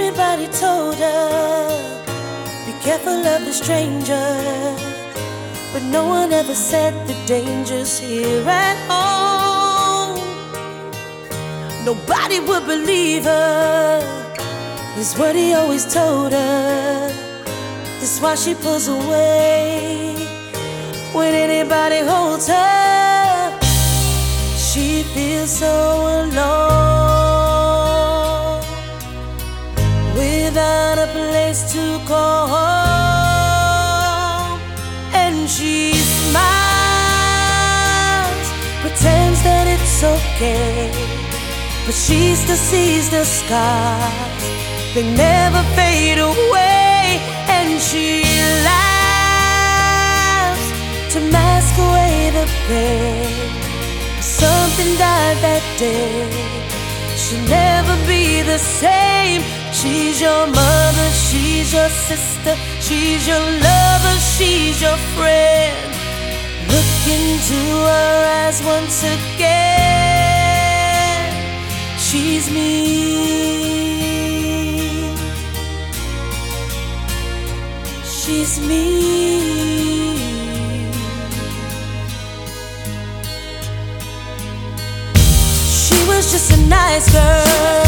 anybody told her, be careful of the stranger, but no one ever said the danger's here at home. Nobody would believe her, is what he always told her. That's why she pulls away when anybody holds her. She feels so alone, without a place to call home. And she smiles, pretends that it's okay, but she still sees the scars, they never fade away. And she laughs to mask away the pain. Something died that day, she'll never be the same. She's your mother, she's your sister, she's your lover, she's your friend. Look into her eyes once again. She's me. She's me. She was just a nice girl,